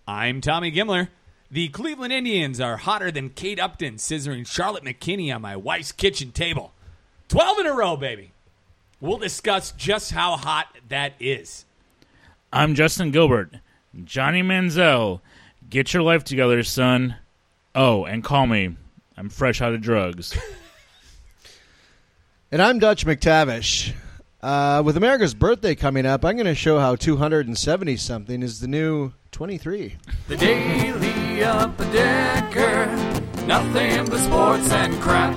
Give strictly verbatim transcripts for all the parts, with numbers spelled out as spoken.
I'm Tommy Gimler. The Cleveland Indians are hotter than Kate Upton scissoring Charlotte McKinney on my wife's kitchen table. twelve in a row, baby. We'll discuss just how hot that is. I'm Justin Gilbert. Johnny Manziel, get your life together, son. Oh, and call me. I'm fresh out of drugs. And I'm Dutch McTavish. Uh, with America's birthday coming up, I'm going to show how two hundred seventy-something is the new twenty-three. The Daily Upper Decker, nothing but sports and crap.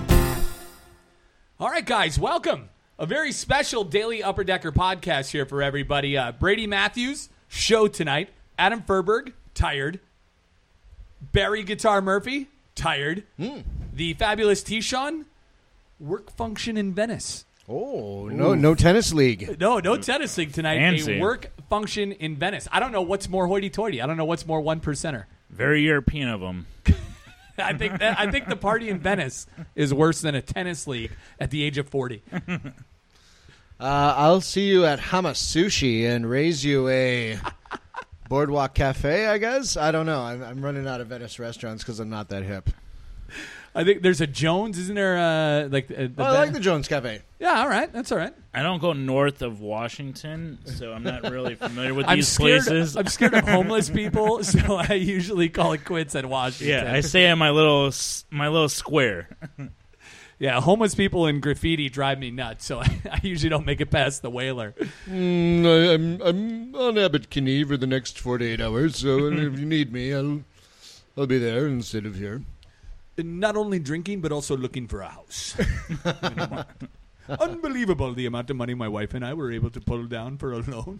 All right, guys, welcome. A very special Daily Upper Decker podcast here for everybody. Uh, Brady Matthews, show tonight. Adam Furberg, tired. Barry Guitar Murphy, tired. Mm. The fabulous T-Shawn, work function in Venice. Oh, no no tennis league. No, no tennis league tonight. Fancy. A work function in Venice. I don't know what's more hoity-toity. I don't know what's more one percenter. Very European of them. I think that, I think the party in Venice is worse than a tennis league at the age of forty. Uh, I'll see you at Hama Sushi and raise you a Boardwalk Cafe, I guess. I don't know. I'm, I'm running out of Venice restaurants because I'm not that hip. I think there's a Jones, isn't there? Uh, like uh, the Oh, I like the Jones Cafe. Yeah, all right, that's all right. I don't go north of Washington, so I'm not really familiar with I'm these scared, places. I'm scared of homeless people, so I usually call it quits at Washington. Yeah, I stay in my little s- my little square. Yeah, homeless people and graffiti drive me nuts, so I, I usually don't make it past the Whaler. Mm, I, I'm I'm on Abbot Kinney for the next forty-eight hours, so if you need me, I'll I'll be there instead of here. Not only drinking, but also looking for a house. Unbelievable the amount of money my wife and I were able to pull down for a loan.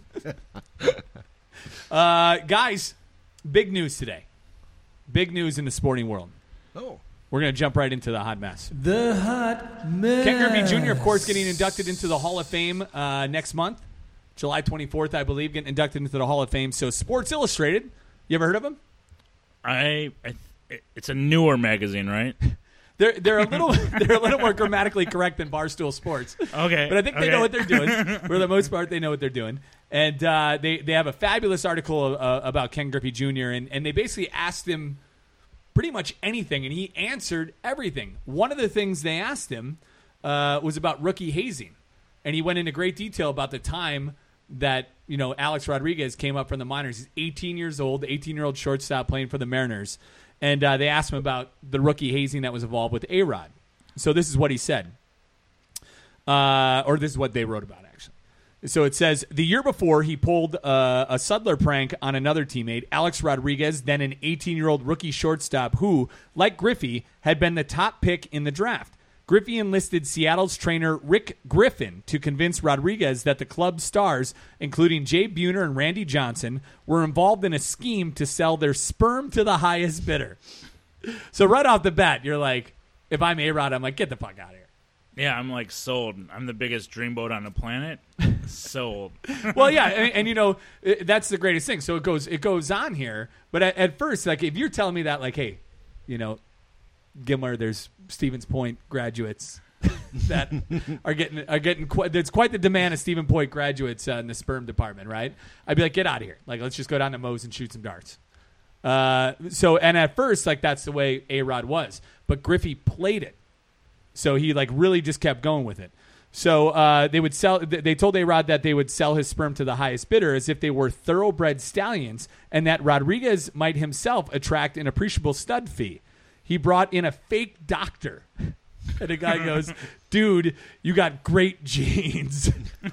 uh, guys, big news today. Big news in the sporting world. Oh. We're going to jump right into the hot mess. The hot mess. Ken Griffey Junior, of course, getting inducted into the Hall of Fame uh, next month. July twenty-fourth, I believe, getting inducted into the Hall of Fame. So Sports Illustrated, you ever heard of him? I, I it's a newer magazine, right? They're they're a little they're a little more grammatically correct than Barstool Sports. Okay, but I think they okay. know what they're doing. For the most part, they know what they're doing, and uh, they they have a fabulous article uh, about Ken Griffey Junior and and they basically asked him pretty much anything, and he answered everything. One of the things they asked him uh, was about rookie hazing, and he went into great detail about the time that you know Alex Rodriguez came up from the minors. He's eighteen years old, eighteen-year-old shortstop playing for the Mariners. And uh, they asked him about the rookie hazing that was involved with A-Rod. So this is what he said. Uh, or this is what they wrote about, actually. So it says, the year before, he pulled uh, a Sudler prank on another teammate, Alex Rodriguez, then an eighteen-year-old rookie shortstop who, like Griffey, had been the top pick in the draft. Griffey enlisted Seattle's trainer Rick Griffin to convince Rodriguez that the club's stars, including Jay Buhner and Randy Johnson, were involved in a scheme to sell their sperm to the highest bidder. So right off the bat, you're like, if I'm A-Rod, I'm like, get the fuck out of here. Yeah, I'm like sold. I'm the biggest dreamboat on the planet. Sold. Well, yeah, and, and you know it, that's the greatest thing. So it goes it goes on here, but at, at first, like if you're telling me that, like, hey, you know, Gimler, there's Stevens Point graduates that are getting are getting quite, there's quite the demand of Stevens Point graduates uh, in the sperm department, right? I'd be like, get out of here. Like, let's just go down to Moe's and shoot some darts. Uh, so, and at first, like that's the way A-Rod was, but Griffey played it, so he like really just kept going with it. So uh, they would sell. They told A-Rod that they would sell his sperm to the highest bidder as if they were thoroughbred stallions, and that Rodriguez might himself attract an appreciable stud fee. He brought in a fake doctor. And the guy goes, dude, you got great genes.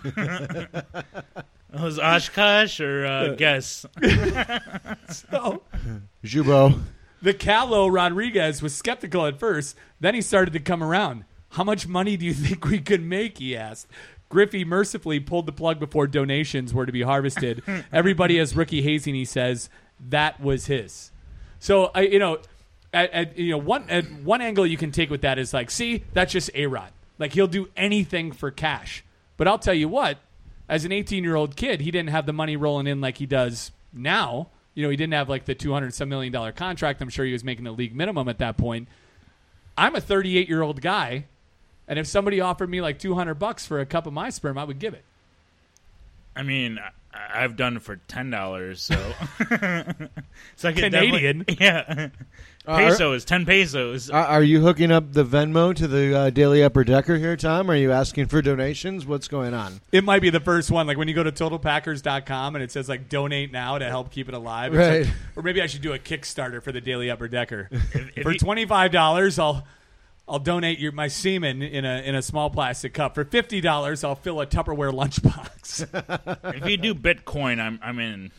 Was Oshkosh or uh, Guess? So Jubo. the callow Rodriguez was skeptical at first. Then he started to come around. How much money do you think we could make, he asked. Griffey mercifully pulled the plug before donations were to be harvested. Everybody has rookie hazing, he says. That was his. So, I, you know... At, at you know one at one angle you can take with that is like, see, that's just A-Rod. Like he'll do anything for cash. But I'll tell you what, as an eighteen-year-old kid, he didn't have the money rolling in like he does now. You know, he didn't have like the two hundred some million dollar contract. I'm sure he was making the league minimum at that point. I'm a thirty-eight-year-old guy, and if somebody offered me like two hundred bucks for a cup of my sperm, I would give it. I mean, I- I've done it for ten dollars. So, so I could Canadian? definitely- yeah. Are- Pesos, ten pesos. Are, are you hooking up the Venmo to the uh, Daily Upper Decker here, Tom? Are you asking for donations? What's going on? It might be the first one, like when you go to total packers dot com and it says like donate now to help keep it alive. It's Right. like- or maybe I should do a Kickstarter for the Daily Upper Decker. If For you- twenty-five dollars, I'll I'll donate your my semen in a in a small plastic cup. For fifty dollars, I'll fill a Tupperware lunchbox. if you do Bitcoin, I'm I'm in.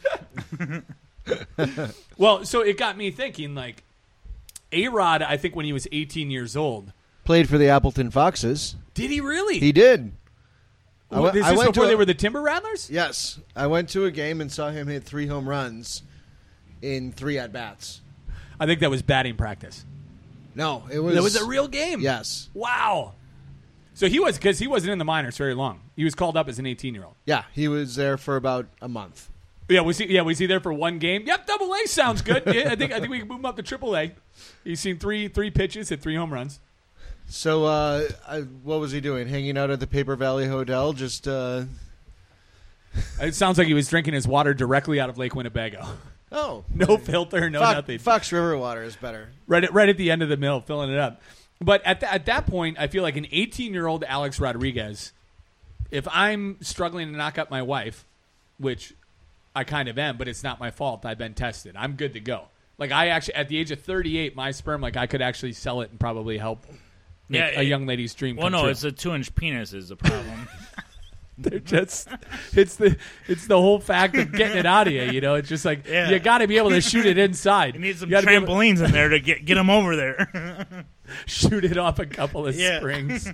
Well, so it got me thinking, like, A-Rod, I think when he was eighteen years old, Played for the Appleton Foxes. did he really? He did. I Well, went- this I is went before to they a- were the Timber Rattlers? Yes. I went to a game and saw him hit three home runs in three at-bats. I think that was batting practice. No, it was... That was a real game. Yes. Wow. So he was, because he wasn't in the minors very long. He was called up as an eighteen-year-old. Yeah, he was there for about a month. Yeah, was he? Yeah, was he there for one game? Yep, double A sounds good. Yeah, I think I think we can move him up to triple A. He's seen three three pitches, hit three home runs. So, uh, I, what was he doing? Hanging out at the Paper Valley Hotel, just... Uh, It sounds like he was drinking his water directly out of Lake Winnebago. oh. No filter, no Fox, nothing. Fox River water is better. Right at right at the end of the mill, filling it up. But at th- at that point, I feel like an eighteen-year-old Alex Rodriguez. If I'm struggling to knock up my wife, which I kind of am, but it's not my fault. I've been tested. I'm good to go. Like I actually, at the age of thirty-eight, my sperm, like I could actually sell it and probably help make Yeah, a it- young lady's dream Well, come no, true. it's a two-inch penis is the problem. They're just it's the it's the whole fact of getting it out of you. You know, it's just like Yeah. you got to be able to shoot it inside. You need some You gotta be able to trampolines in there to get get them over there. shoot it off a couple of Yeah. springs.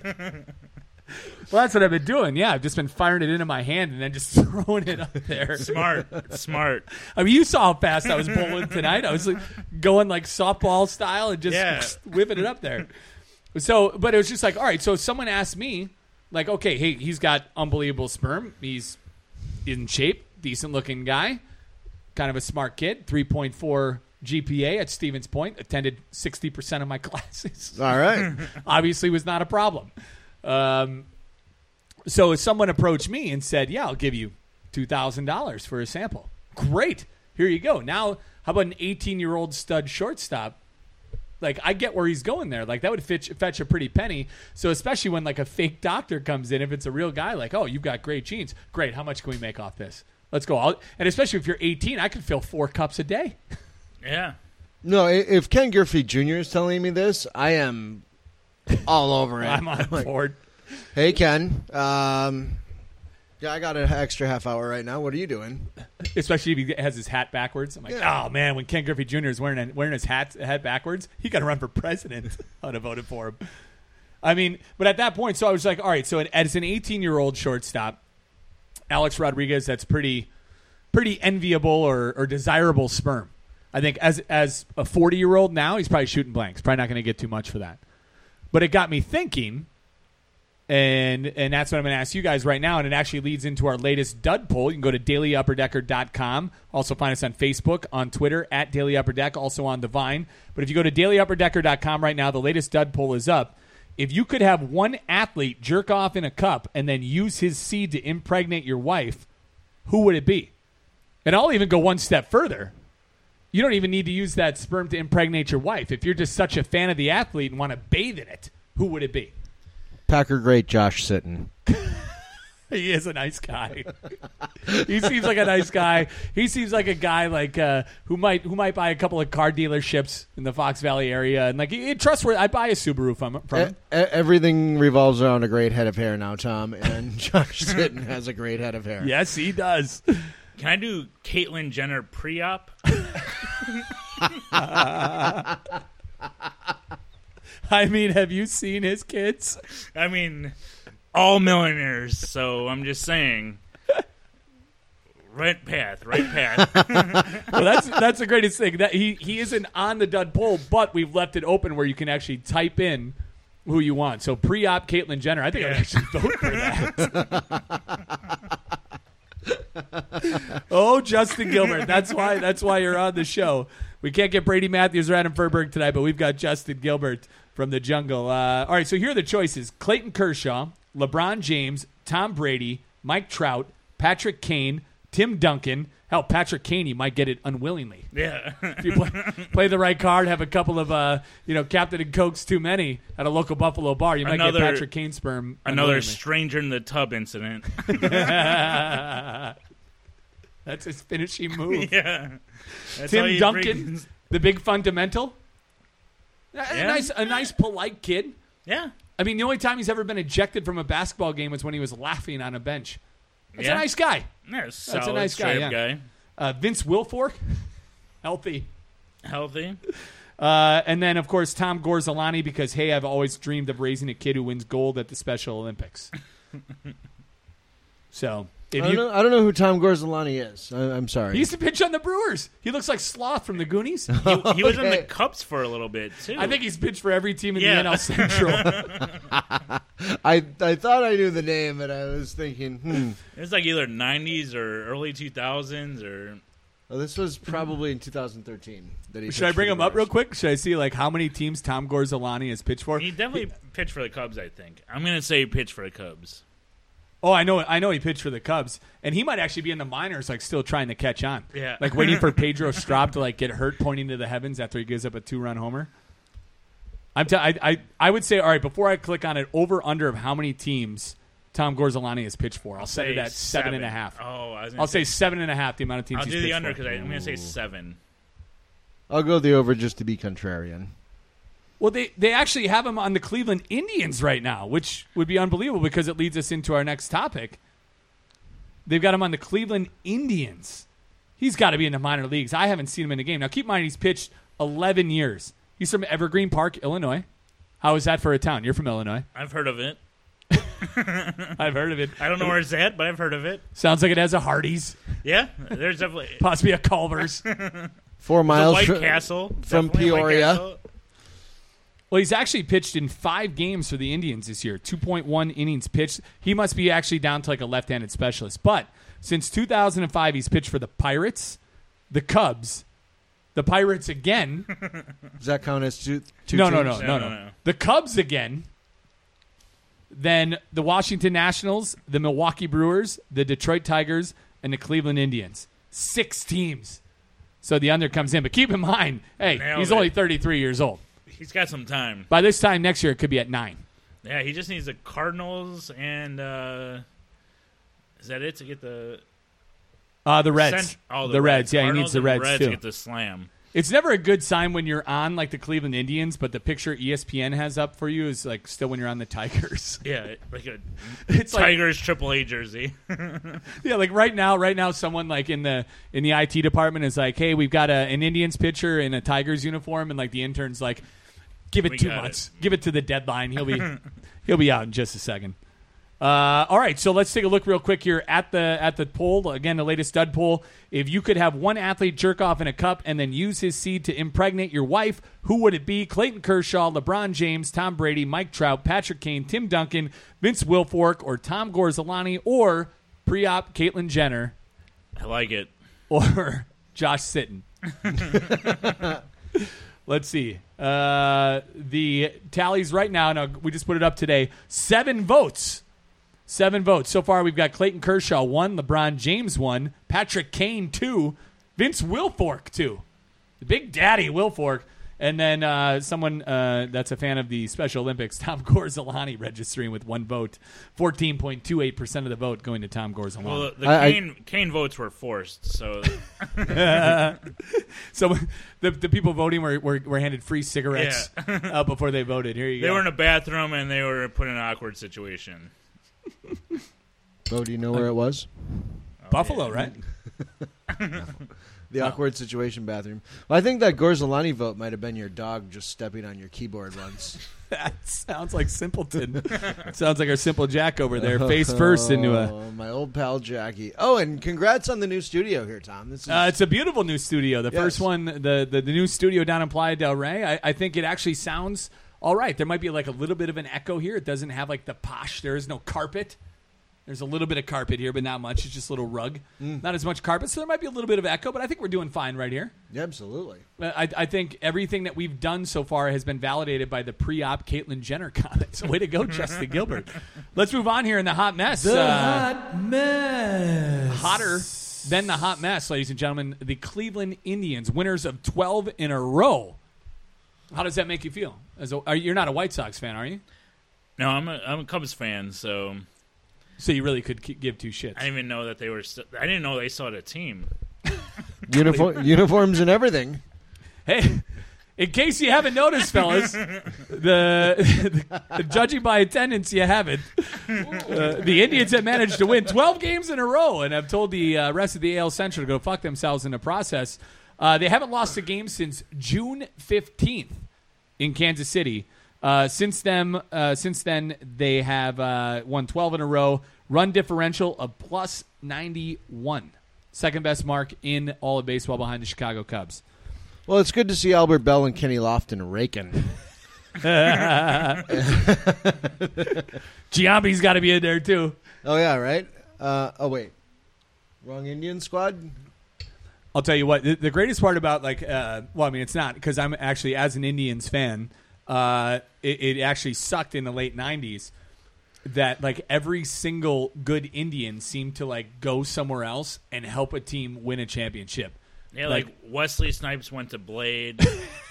Well, that's what I've been doing. Yeah, I've just been firing it into my hand and then just throwing it up there. smart, smart. I mean, you saw how fast I was bowling tonight. I was like going like softball style and just Yeah. whipping it up there. So, but it was just like, all right. So, if someone asked me, like, okay, hey, he's got unbelievable sperm. He's in shape, decent looking guy, kind of a smart kid. three point four G P A at Stevens Point. Attended sixty percent of my classes. All right. Obviously was not a problem. Um, so if someone approached me and said, yeah, I'll give you two thousand dollars for a sample. Great. Here you go. Now, how about an eighteen-year-old stud shortstop? Like, I get where he's going there. Like, that would fetch, fetch a pretty penny. So especially when, like, a fake doctor comes in, if it's a real guy, like, oh, you've got great genes. Great. How much can we make off this? Let's go. I'll, and especially if you're eighteen, I could fill four cups a day. Yeah. No, i- if Ken Griffey Junior is telling me this, I am all over it. I'm on Like, board. hey, Ken. Um, yeah, I got an extra half hour right now. What are you doing? Especially if he has his hat backwards. I'm like, Yeah. oh man, when Ken Griffey Junior is wearing wearing his hat hat backwards, he got to run for president. I'd have voted for him. I mean, but at that point, so I was like, all right. So as an eighteen-year-old shortstop, Alex Rodriguez, that's pretty pretty enviable or, or desirable sperm. I think as as a forty-year-old now, he's probably shooting blanks. Probably not going to get too much for that. But it got me thinking. And and that's what I'm going to ask you guys right now. And it actually leads into our latest dud poll. You can go to daily upper decker dot com. Also find us on Facebook, on Twitter, at Daily Upper Deck, also on the Vine. But if you go to daily upper decker dot com right now, the latest dud poll is up. If you could have one athlete jerk off in a cup and then use his seed to impregnate your wife, who would it be? And I'll even go one step further. You don't even need to use that sperm to impregnate your wife. If you're just such a fan of the athlete and want to bathe in it, who would it be? Packer great Josh Sitton. He is a nice guy. He seems like a nice guy. He seems like a guy like uh, who might who might buy a couple of car dealerships in the Fox Valley area, and like he, trustworthy. I'd buy a Subaru from, from him. E- e- everything revolves around a great head of hair now, Tom, and Josh Sitton has a great head of hair. Yes, he does. Can I do Caitlyn Jenner pre-op? I mean, have you seen his kids? I mean, all millionaires. So I'm just saying, right path, right path. Well, that's that's the greatest thing. That he he isn't on the dud poll, but we've left it open where you can actually type in who you want. So pre-op Caitlyn Jenner. I think I'd actually vote for that. Oh, Justin Gilbert. That's why that's why you're on the show. We can't get Brady Matthews or Adam Furberg tonight, but we've got Justin Gilbert from the jungle. Uh, all right, so here are the choices. Clayton Kershaw, LeBron James, Tom Brady, Mike Trout, Patrick Kane, Tim Duncan. Hell, Patrick Kane, you might get it unwillingly. Yeah. If you play, play the right card, have a couple of, uh, you know, Captain and Cokes too many at a local Buffalo bar, you might Another- get Patrick Kane sperm. Another unwillingly. stranger in the tub incident. That's his finishing move. Yeah. That's Tim how you Duncan, freaking- the big fundamental. A, Yeah. nice, a nice, polite kid. Yeah. I mean, the only time he's ever been ejected from a basketball game was when he was laughing on a bench. That's Yeah. a nice guy. Yeah, That's a solid, nice guy, straight-up yeah. guy. Uh, Vince Wilfork, healthy. Healthy. Uh, and then, of course, Tom Gorzolani, because, hey, I've always dreamed of raising a kid who wins gold at the Special Olympics. So, if I don't, you... know, I don't know who Tom Gorzolani is. I, I'm sorry. He used to pitch on the Brewers. He looks like Sloth from the Goonies. He, he was in the Okay. Cups for a little bit, too. I think he's pitched for every team in Yeah. the N L Central. I I thought I knew the name, but I was thinking, hmm. It was like either nineties or early two thousands or... Well, this was probably in two thousand thirteen. That he Should I pitched bring for him the up real Brewers. quick? Should I see like how many teams Tom Gorzolani has pitched for? He definitely pitched for the Cubs, I think. I'm going to say he pitched for the Cubs. Oh, I know. I know he pitched for the Cubs, and he might actually be in the minors, like still trying to catch on. Yeah. like waiting for Pedro Strop to like get hurt, pointing to the heavens after he gives up a two-run homer. I'm. T- I, I I would say, all right, before I click on it, over under of how many teams Tom Gorzolani has pitched for. I'll, set it Say at seven and a half. Oh, I was gonna I'll say seven and a half. The amount of teams I'll he's do the pitched under for. because I'm going to say seven. I'll go the over just to be contrarian. Well, they, they actually have him on the Cleveland Indians right now, which would be unbelievable because it leads us into our next topic. They've got him on the Cleveland Indians. He's got to be in the minor leagues. I haven't seen him in a game. Now, keep in mind, he's pitched eleven years. He's from Evergreen Park, Illinois. How is that for a town? You're from Illinois. I've heard of it. I've heard of it. I don't know where it's at, but I've heard of it. Sounds like it has a Hardee's, Yeah, there's definitely... possibly a Culver's. Four The miles White fr- Castle. from Definitely White Peoria. Castle. Well, he's actually pitched in five games for the Indians this year. two point one innings pitched. He must be actually down to like a left-handed specialist. But since two thousand five, he's pitched for the Pirates, the Cubs, the Pirates again. Does that count as two? two no, no, no, teams? no, No, no, no, no. The Cubs again. Then the Washington Nationals, the Milwaukee Brewers, the Detroit Tigers, and the Cleveland Indians. Six teams. So the under comes in. But keep in mind, hey, Nailed he's it. only thirty-three years old. He's got some time. By this time next year, it could be at nine. Yeah, he just needs the Cardinals and... Uh, is that it to get the... Uh, the Reds. Cent- oh, the Reds. Yeah, he Cardinals needs the and Reds, Reds too. to get the slam. It's never a good sign when you're on like the Cleveland Indians, but the picture E S P N has up for you is like still when you're on the Tigers. Yeah, like a It's like Tigers triple A jersey. yeah, like right now, right now, someone like in the in the I T department is like, hey, we've got a, an Indians pitcher in a Tigers uniform, and like the intern's like, give it We two got months, give it to the deadline. He'll be he'll be out in just a second. Uh, all right, so let's take a look real quick here at the at the poll. Again, the latest stud poll. If you could have one athlete jerk off in a cup and then use his seed to impregnate your wife, who would it be? Clayton Kershaw, LeBron James, Tom Brady, Mike Trout, Patrick Kane, Tim Duncan, Vince Wilfork, or Tom Gorzolani, or pre-op Caitlyn Jenner, I like it. or Josh Sitton. Let's see. Uh, the tallies right now, now, we just put it up today, seven votes. Seven votes. So far, we've got Clayton Kershaw, one, LeBron James, one, Patrick Kane, two, Vince Wilfork, two. The big daddy Wilfork. And then uh, someone uh, that's a fan of the Special Olympics, Tom Gorzolani, registering with one vote. fourteen point two eight percent of the vote going to Tom Gorzolani. Well, the I- I- Kane, Kane votes were forced, so So the the people voting were, were, were handed free cigarettes uh, before they voted. Here you they go. were in a bathroom and they were put in an awkward situation. Bo, do you know where it was? Buffalo, yeah. right? The awkward situation bathroom. Well, I think that Gorzolani vote might have been your dog just stepping on your keyboard once. That sounds like Simpleton. Sounds like our Simple Jack over there, face first into a. Oh, my old pal Jackie. Oh, and congrats on the new studio here, Tom. This is Uh, it's a beautiful new studio. The Yes. first one, the, the the new studio down in Playa del Rey. I, I think it actually sounds all right. There might be like a little bit of an echo here. It doesn't have like the posh. There is no carpet. There's a little bit of carpet here, but not much. It's just a little rug. Not as much carpet, so there might be a little bit of echo, but I think we're doing fine right here. yeah, absolutely. Uh, I, I think everything that we've done so far has been validated by the pre-op Caitlyn Jenner comments. Way to go, Justin Gilbert. Let's move on here in the hot mess. The Uh, hot mess. hotter Then the hot mess, ladies and gentlemen, the Cleveland Indians, winners of twelve in a row. How does that make you feel? As a, are, you're not a White Sox fan, are you? No, I'm a I'm a Cubs fan, so So you really could k- give two shits. I didn't even know that they were. St- I didn't know they still had a team. Uniform, uniforms and everything. Hey, in case you haven't noticed, fellas, the, the judging by attendance, you haven't. Uh, the Indians have managed to win twelve games in a row and have told the uh, rest of the A L Central to go fuck themselves in the process. Uh, they haven't lost a game since June fifteenth in Kansas City. Uh, since then, uh, since then, they have uh, won twelve in a row. Run differential of plus ninety-one. Second best mark in all of baseball behind the Chicago Cubs. Well, it's good to see Albert Bell and Kenny Lofton raking. Giambi's got to be in there, too. Oh, yeah, right? Uh, oh, wait. Wrong Indian squad? I'll tell you what, the, the greatest part about, like, uh, well, I mean, it's not, because I'm actually, as an Indians fan, uh, it, it actually sucked in the late nineties that, like, every single good Indian seemed to, like, go somewhere else and help a team win a championship. Yeah, like, like Wesley Snipes went to Blade.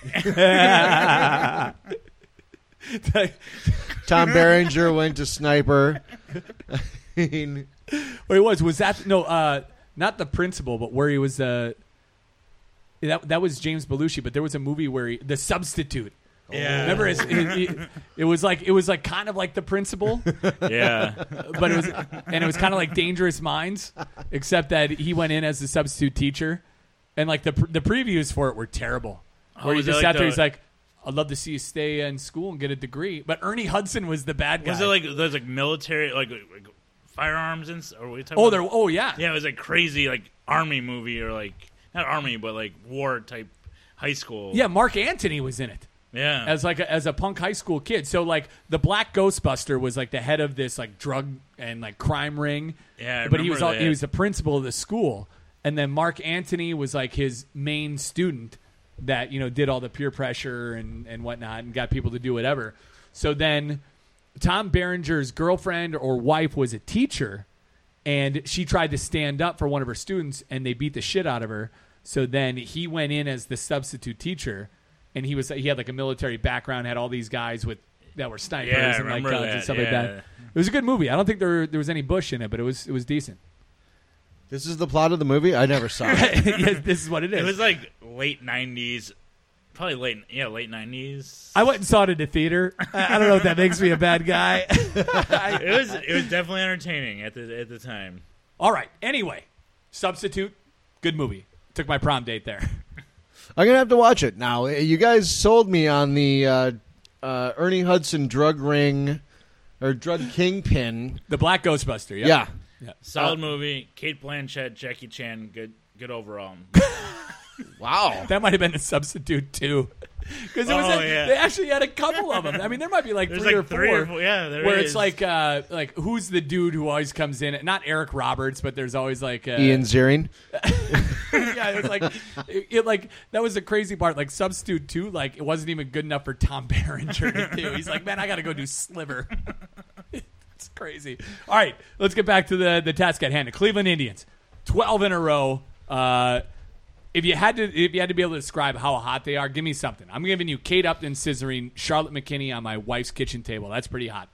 Tom Berenger went to Sniper. I mean, Wait, was was that no? Uh, not the principal, but where he was. Uh, that that was James Belushi, but there was a movie where he, the substitute. Yeah, remember his, it, it, it was like it was like kind of like the principal. Yeah, but it was and it was kind of like Dangerous Minds, except that he went in as the substitute teacher. And, like, the the previews for it were terrible. Where Oh, he is just it sat like there, the- he's like, I'd love to see you stay in school and get a degree. But Ernie Hudson was the bad guy. was it like there's like military like, like firearms and s- or what are you talking oh, about? there, oh, yeah. Yeah, it was like crazy like army movie or like not army but like war type high school. Yeah, Mark Antony was in it yeah. as, like, a, as a punk high school kid. So, like, the Black Ghostbuster was, like, the head of this, like, drug and, like, crime ring. Yeah, I But he was all, remember he that. was the principal of the school. And then Mark Antony was, like, his main student that, you know, did all the peer pressure and, and whatnot and got people to do whatever. So then Tom Berenger's girlfriend or wife was a teacher, and she tried to stand up for one of her students, and they beat the shit out of her. So then he went in as the substitute teacher, and he was he had, like, a military background, had all these guys with that were snipers Yeah, I and, like, remember guns that, and stuff like yeah. that. It was a good movie. I don't think there there was any Bush in it, but it was it was decent. this is the plot of the movie? I never saw it. Yes, this is what it is. It was like late nineties, probably late yeah late nineties. I went and saw it in the theater. I I don't know if that makes me a bad guy. It was it was definitely entertaining at the at the time. All right. Anyway, Substitute, good movie. Took my prom date there. I'm going to have to watch it now. You guys sold me on the uh, uh, Ernie Hudson drug ring or drug kingpin. The Black Ghostbuster. Yep. Yeah. Solid movie. Kate Blanchett, Jackie Chan, good good overall. Wow. That might have been a Substitute too, because Oh, a, yeah. they actually had a couple of them. I mean, there might be like There's three like or three four. or four. Yeah, there where is. it's like, uh, like who's the dude who always comes in? Not Eric Roberts, but there's always like uh, Ian Ziering. yeah, it was like, it, it, like that was the crazy part. Like Substitute two, like it wasn't even good enough for Tom Berenger to do. He's like, man, I got to go do Sliver. It's crazy. All right, let's get back to the the task at hand. The Cleveland Indians, twelve in a row. Uh, if you had to, if you had to be able to describe how hot they are, give me something. I'm giving you Kate Upton scissoring Charlotte McKinney on my wife's kitchen table. That's pretty hot.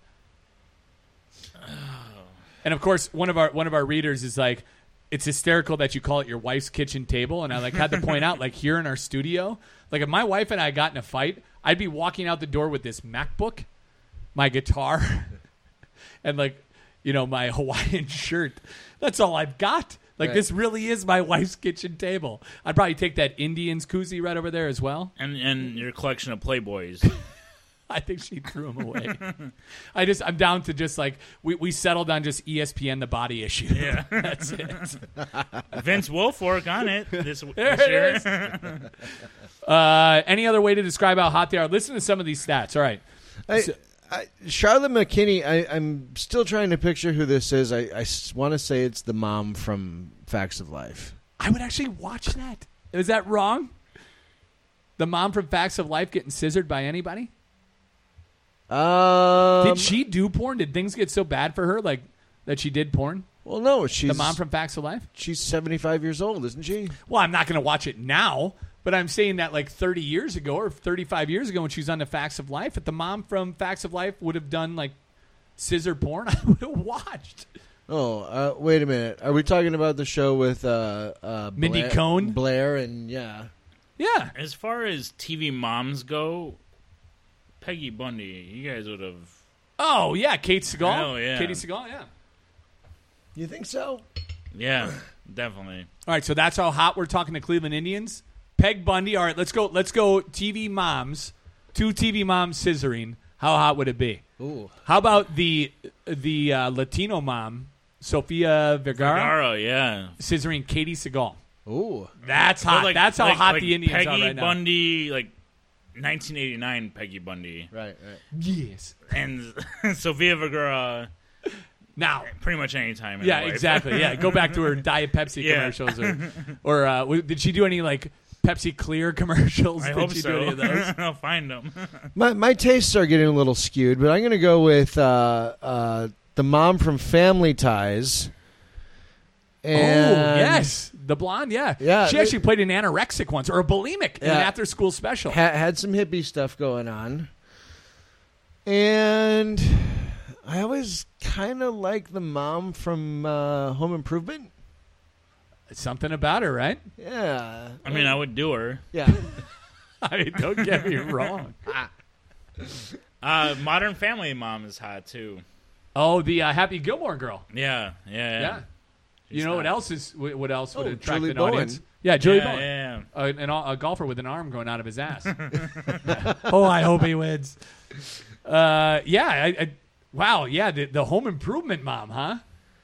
And of course, one of our one of our readers is like, it's hysterical that you call it your wife's kitchen table. And I like had to point out, like here in our studio, like if my wife and I got in a fight, I'd be walking out the door with this MacBook, my guitar, and like, you know, my Hawaiian shirt. That's all I've got. Like Right. this really is my wife's kitchen table. I'd probably take that Indians koozie right over there as well. and and your collection of Playboys. I think she threw them away. I just, I'm down to just like we, we settled on just E S P N the body issue. Yeah. That's it. Vince Wilfork on it this, There this it year. is. Uh, any other way to describe how hot they are? Listen to some of these stats. All right. I, So- I, Charlotte McKinney, I, I'm still trying to picture who this is. I, I want to say it's the mom from Facts of Life. I would actually watch that. Is that wrong? The mom from Facts of Life getting scissored by anybody? Um, Did she do porn? Did things get so bad for her, like that she did porn? Well, no, she's The mom from Facts of Life? she's seventy-five years old, isn't she? Well, I'm not going to watch it now, but I'm saying that like thirty years ago or thirty-five years ago when she was on the Facts of Life, if the mom from Facts of Life would have done like scissor porn, I would have watched. Oh, uh, wait a minute. Are we talking about the show with uh, uh, Mindy Blair, Cohn? Blair, and yeah. Yeah. As far as T V moms go, Peggy Bundy, you guys would have. Oh, yeah. Kate Segal? Oh, yeah. Katie Segal, yeah. You think so? Yeah, definitely. All right, so that's how hot we're talking to Cleveland Indians. Peg Bundy. All right, let's go. Let's go. T V moms, two T V moms scissoring. How hot would it be? Ooh. How about the the uh, Latino mom, Sofia Vergara, Vergara, yeah. scissoring Katie Segal? Ooh. That's hot. But like- that's how like- hot like the Indians Peggy are right now. Bundy, like nineteen eighty-nine Peggy Bundy, Right, right. Yes. and Sofia Vergara. Now. Pretty much any time. In Yeah, her life. exactly. Yeah, go back to her Diet Pepsi Yeah. commercials, or, or uh, w- did she do any like Pepsi Clear commercials? I did hope she so. do any of those? I'll find them. My my tastes are getting a little skewed, but I'm going to go with uh, uh, the mom from Family Ties. And oh yes, the blonde. Yeah, Yeah, She actually played an anorexic once, or a bulimic in an Yeah. after-school special. ha- had some hippie stuff going on. And I always kind of like the mom from uh, Home Improvement. Something about her, right? Yeah. I mean, I would do her. Yeah. I mean, don't get me wrong. Uh, Modern Family mom is hot too. Oh, the uh, Happy Gilmore girl. Yeah, yeah, Yeah. yeah. You know what else is? wh- What else would Oh, attract Julie an audience? Bowen. Yeah, Julie yeah, Bowen. yeah. Uh, an, a golfer with an arm going out of his ass. Oh, I hope he wins. Uh, yeah. I, I, wow. Yeah. The, the Home Improvement mom, huh?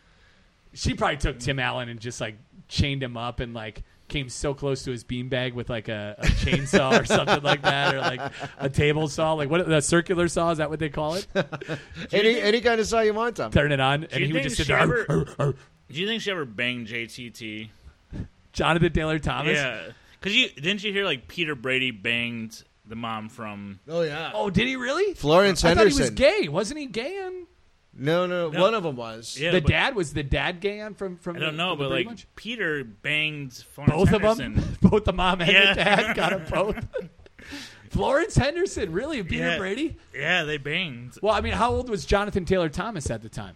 She probably took Tim Allen and just like chained him up and like came so close to his beanbag with like a, a chainsaw or something like that, or like a table saw, like what a circular saw, is that what they call it? any any kind of saw you want, Tom. Turn it on, and you he would think just sit she there. ever- "Arr, arr, arr." Do you think she ever banged J T T? Jonathan Taylor Thomas. Yeah, because you didn't you hear like Peter Brady banged the mom from? Oh, yeah. Oh, did he really? Florence I thought Henderson. he was gay. Wasn't he gay on? No, no, No. one of them was. Yeah, the but- dad was the dad gay on from from. I don't the, know, from the but Brady like Bunch? Peter banged Florence both of Henderson. them, both the mom and Yeah. the dad got them both. Florence Henderson, really? Peter Yeah. Brady? Yeah, they banged. Well, I mean, how old was Jonathan Taylor Thomas at the time?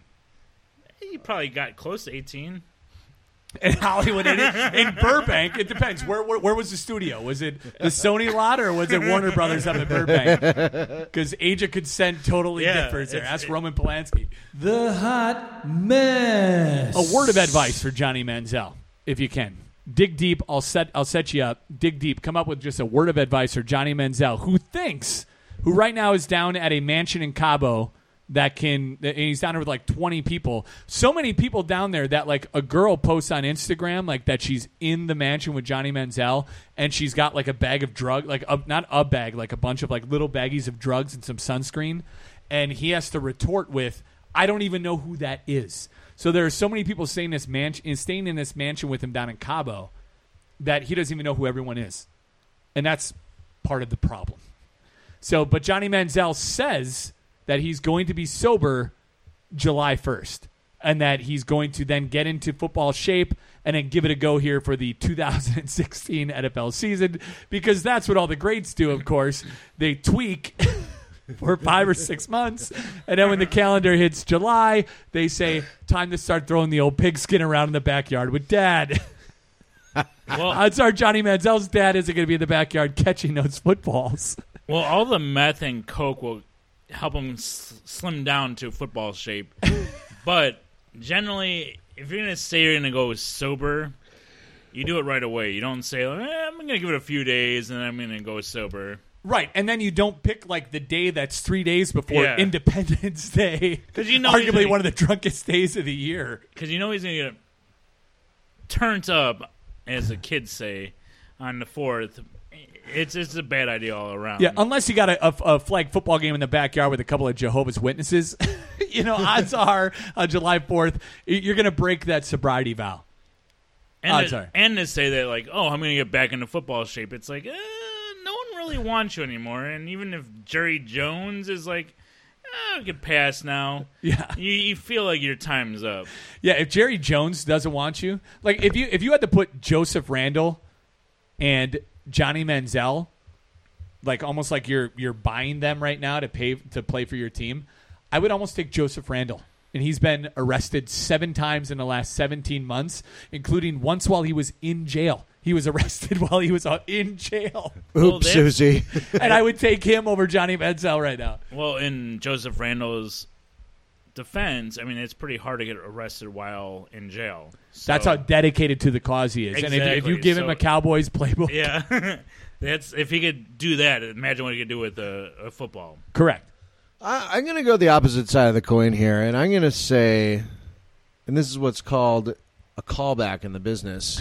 He probably got close to eighteen. In Hollywood, in, in Burbank, it depends. Where, where where was the studio? Was it the Sony lot or was it Warner Brothers up in Burbank? Because age of consent totally Yeah, differs there. it's- Ask it- Roman Polanski. The Hot Mess. A word of advice for Johnny Manziel, if you can. Dig deep. I'll set I'll set you up. Dig deep. Come up with just a word of advice for Johnny Manziel, who thinks, who right now is down at a mansion in Cabo that can, and he's down there with like twenty people. So many people down there that like a girl posts on Instagram like that she's in the mansion with Johnny Manziel and she's got like a bag of drug, like a, not a bag, like a bunch of like little baggies of drugs and some sunscreen, and he has to retort with, "I don't even know who that is." So there are so many people staying in this mansion, staying in this mansion with him down in Cabo, that he doesn't even know who everyone is, and that's part of the problem. So, but Johnny Manziel says that he's going to be sober July first, and that he's going to then get into football shape and then give it a go here for the two thousand sixteen N F L season, because that's what all the greats do, of course. They tweak for five or six months, and then when the calendar hits July, they say, time to start throwing the old pigskin around in the backyard with Dad. Well, Odds are Johnny Manziel's dad isn't going to be in the backyard catching those footballs. well, all the meth and coke will help him s- slim down to football shape. But generally, if you're gonna say you're gonna go sober, you do it right away. You don't say, eh, "I'm gonna give it a few days and then I'm gonna go sober." Right, and then you don't pick like the day that's three days before Yeah. Independence Day, 'Cause you know he's arguably gonna- one of the drunkest days of the year. Because you know he's gonna get turned up, as the kids say, on the fourth. It's it's a bad idea all around. Yeah, unless you got a, a, a flag football game in the backyard with a couple of Jehovah's Witnesses, you know, odds are on July fourth you're going to break that sobriety vow. and odds to, are. and to say that like, oh, I'm gonna get back into football shape. It's like, eh, no one really wants you anymore. And even if Jerry Jones is like, eh, we could pass now. Yeah. You, you feel like your time's up. Yeah, if Jerry Jones doesn't want you, like if you if you had to put Joseph Randle and Johnny Manziel, like almost like you're you're buying them right now to pay to play for your team, I would almost take Joseph Randle. And he's been arrested seven times in the last seventeen months, including once while he was in jail. He was arrested while he was in jail. Well, Oops, that's- Susie. And I would take him over Johnny Manziel right now. Well, in Joseph Randle's defense, I mean, it's pretty hard to get arrested while in jail. So, That's how dedicated to the cause he is. And if, if you Exactly. give him So- a Cowboys playbook, Yeah. That's if he could do that, imagine what he could do with a, a football. correct. I, I'm going to go the opposite side of the coin here, and I'm going to say, and this is what's called a callback in the business.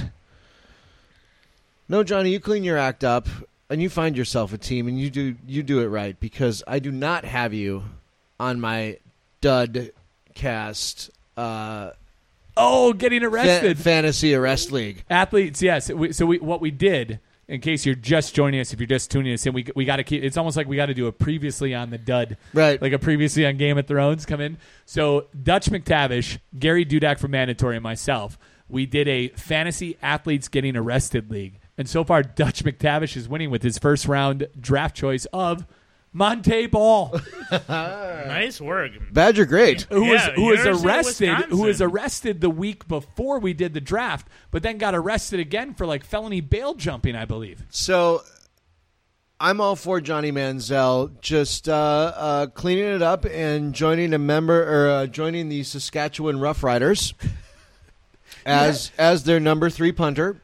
No, Johnny, you clean your act up, and you find yourself a team, and you do you do it right, because I do not have you on my dud cast uh, Oh, getting fa- arrested. fantasy arrest league. Athletes, yes. We, so we, what we did, in case you're just joining us, if you're just tuning us in, we we got to keep. It's almost like we got to do a previously on the dud, Right. like a previously on Game of Thrones. Come in. So Dutch McTavish, Gary Dudak from Mandatory, and myself, we did a fantasy athletes getting arrested league, and so far Dutch McTavish is winning with his first round draft choice of Monte Ball, Nice work. Badger great. who was Yeah, who was University of arrested, who was Wisconsin. arrested the week before we did the draft, but then got arrested again for like felony bail jumping, I believe. So I'm all for Johnny Manziel just uh, uh, cleaning it up and joining a member or uh, joining the Saskatchewan Roughriders as as their number three punter,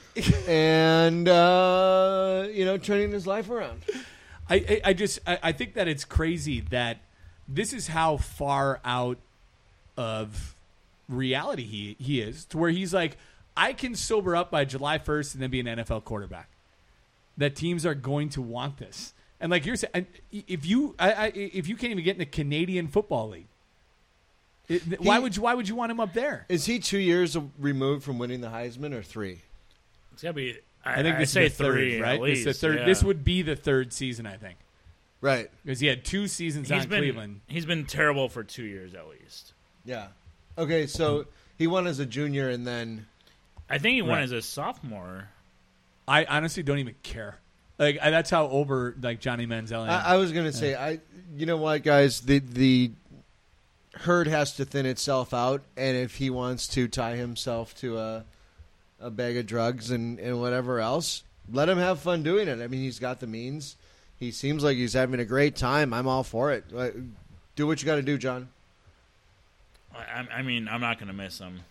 and uh, you know, turning his life around. I, I, I just I, I think that it's crazy that this is how far out of reality he he is, to where he's like, I can sober up by July first and then be an N F L quarterback. That teams are going to want this, and like you're saying, if you I, I, if you can't even get in the Canadian Football League, it, why He- would you why would you want him up there? Is he two years removed from winning the Heisman or three? It's gotta be. I, I think I this say is the third, three, right? At least, This, is the third, yeah. this would be the third season, I think, Right. because he had two seasons He's on been Cleveland. he's been terrible for two years at least. Yeah. Okay, so he won as a junior and then I think he won Right. as a sophomore. I honestly don't even care. Like I, that's how over like Johnny Manziel. I am. I, I was gonna say, I you know what, guys, the the herd has to thin itself out, and if he wants to tie himself to a a bag of drugs and, and whatever else, let him have fun doing it. I mean, he's got the means. He seems like he's having a great time. I'm all for it. Like, do what you got to do, John. I, I mean, I'm not gonna miss him.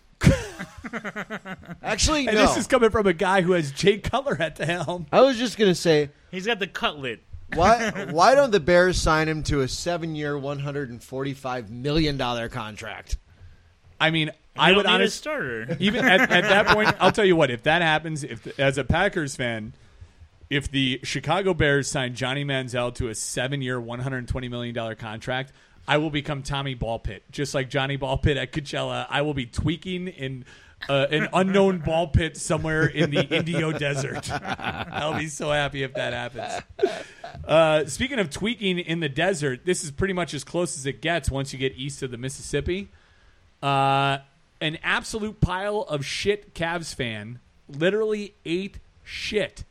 Actually, and no. this is coming from a guy who has Jay Cutler at the helm. I was just gonna say, He's got the cutlet. why why don't the Bears sign him to a seven-year, one hundred forty-five million dollar contract? I mean, You I don't would need a honestly starter. even at, at that point, I'll tell you what. If that happens, if the, as a Packers fan, if the Chicago Bears sign Johnny Manziel to a seven-year, one hundred twenty million dollar contract, I will become Tommy Ballpit, just like Johnny Ballpit at Coachella. I will be tweaking in uh, an unknown ball pit somewhere in the Indio desert. I'll be so happy if that happens. Uh, speaking of tweaking in the desert, this is pretty much as close as it gets once you get east of the Mississippi. Uh, an absolute pile of shit Cavs fan literally ate shit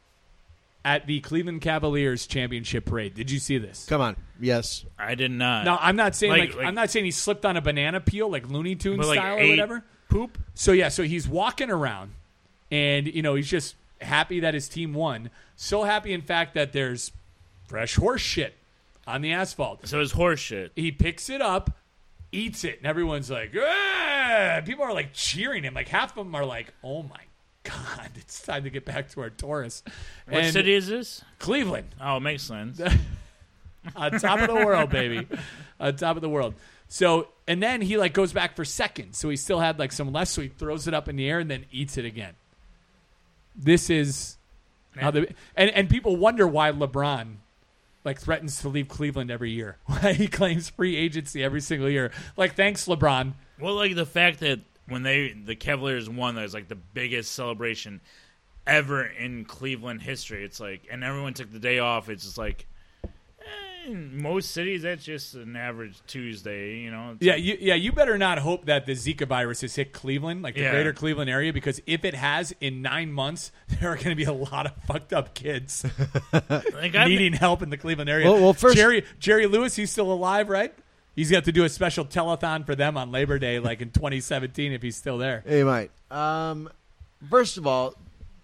at the Cleveland Cavaliers championship parade. Did you see this? Come on, yes. I did not. No, I'm not saying Like- like, like- I'm not saying he slipped on a banana peel like Looney Tunes But, like, style or ate whatever. Poop. So yeah, so he's walking around, and you know he's just happy that his team won. So happy, in fact, that there's fresh horse shit on the asphalt. So it's horse shit. He picks it up, eats it, and everyone's like, "Ah!" People are like cheering him. Like half of them are like, "Oh my god, it's time to get back to our Taurus." What And city is this? Cleveland, Oh, it makes sense. on top of the world, baby, on top of the world. So, and then he like goes back for seconds. So he still had like some left. So he throws it up in the air and then eats it again. This is how the and and people wonder why LeBron like threatens to leave Cleveland every year. Why he claims free agency every single year. Like, thanks, LeBron. Well, like the fact that when they the Cavaliers won, that was like the biggest celebration ever in Cleveland history. It's like, and everyone took the day off. It's just like, eh, In most cities, that's just an average Tuesday, you know. It's Yeah, like- you, yeah. You better not hope that the Zika virus has hit Cleveland, like the Yeah. greater Cleveland area, because if it has, in nine months, there are going to be a lot of fucked up kids like I've- needing help in the Cleveland area. Well- well, first- Jerry Jerry Lewis, he's still alive, right? He's got to do a special telethon for them on Labor Day, like in twenty seventeen, if he's still there. He might. Um, first of all,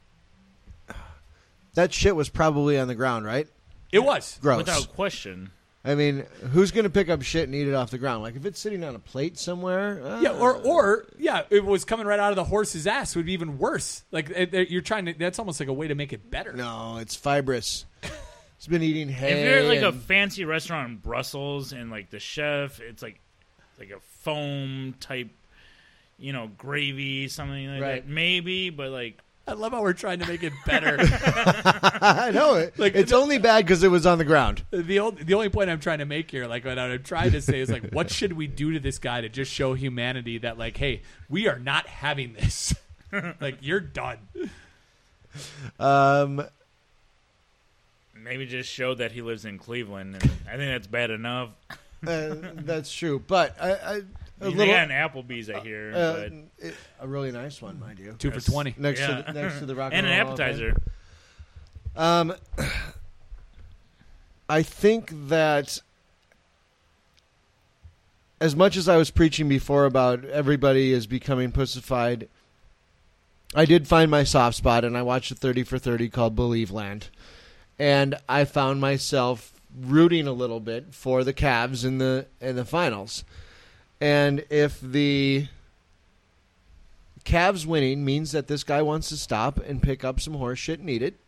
that shit was probably on the ground, right? It was. Gross. without question. I mean, who's going to pick up shit and eat it off the ground? Like, if it's sitting on a plate somewhere? Uh, Yeah, or or yeah, it was coming right out of the horse's ass. Would be even worse. Like it, it- you're trying to. That's almost like a way to make it better. No, it's fibrous. It's been eating hay. If you're at like a and- fancy restaurant in Brussels and like the chef, it's like like a foam type, you know, gravy, something like Right. that. Maybe, but like I love how we're trying to make it better. I know it. Like, it's the- only bad because it was on the ground. the only the only point I'm trying to make here, like what I'm trying to say, is like, what should we do to this guy to just show humanity that, like, hey, we are not having this. Like, you're done. Um, maybe just show that he lives in Cleveland, and I think that's bad enough. uh, that's true, but I, I, a I mean, little, they got an Applebee's, I hear, uh, but it- a really nice one, mind you. Two for twenty. Next yeah. to the, next to the Rock and an and Roll Hall of Fame. appetizer. Um, I think that as much as I was preaching before about everybody is becoming pussified, I did find my soft spot, and I watched a thirty for thirty called Believe Land. And I found myself rooting a little bit for the Cavs in the in the finals. And if the Cavs winning means that this guy wants to stop and pick up some horse shit and eat it,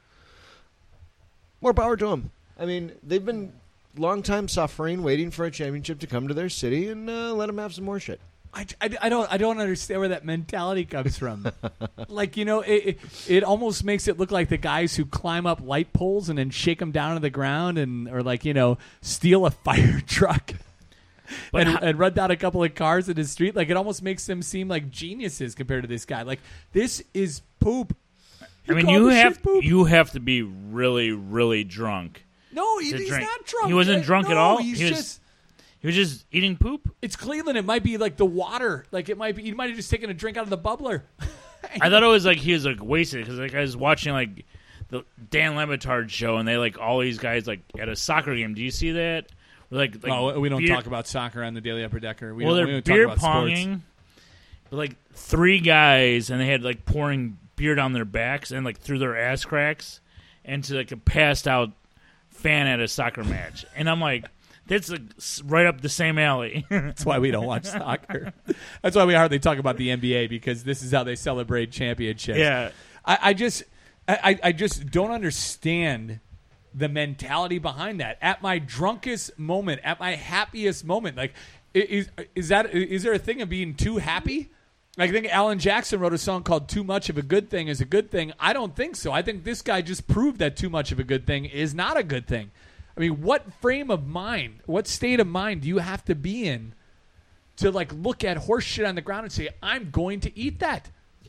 more power to them. I mean, they've been long time suffering, waiting for a championship to come to their city, and uh, let them have some more shit. I, I, I don't I don't understand where that mentality comes from. Like, you know, it, it it almost makes it look like the guys who climb up light poles and then shake them down to the ground, and or like, you know, steal a fire truck But and, how- and run down a couple of cars in the street. Like, it almost makes them seem like geniuses compared to this guy. Like, this is poop. I mean, called you the shit have poop. you have to be really, really drunk. No, he, to he's drink. not drunk. He wasn't drunk at No, all? He's He was- just. He was just eating poop. It's Cleveland. It might be like the water. Like, it might be. You might have just taken a drink out of the bubbler. I thought it was like he was like wasted because like I was watching like the Dan Lebatard show and they like all these guys like at a soccer game. Do you see that? We're, like, like No, we don't beer- talk about soccer on the Daily Upper Decker. We well, don't, they're we don't beer talk about sports. ponging, but like three guys and they had like pouring beer down their backs and like through their ass cracks into like a passed out fan at a soccer match, and I'm like. That's like s- right up the same alley. That's why we don't watch soccer. That's why we hardly talk about the N B A, because this is how they celebrate championships. Yeah. I, I just, I, I just don't understand the mentality behind that. At my drunkest moment, at my happiest moment, like, i- is is that is there a thing of being too happy? Like, I think Alan Jackson wrote a song called "Too Much of a Good Thing Is a Good Thing." I don't think so. I think this guy just proved that too much of a good thing is not a good thing. I mean, what frame of mind, what state of mind do you have to be in to, like, look at horse shit on the ground and say, I'm going to eat that?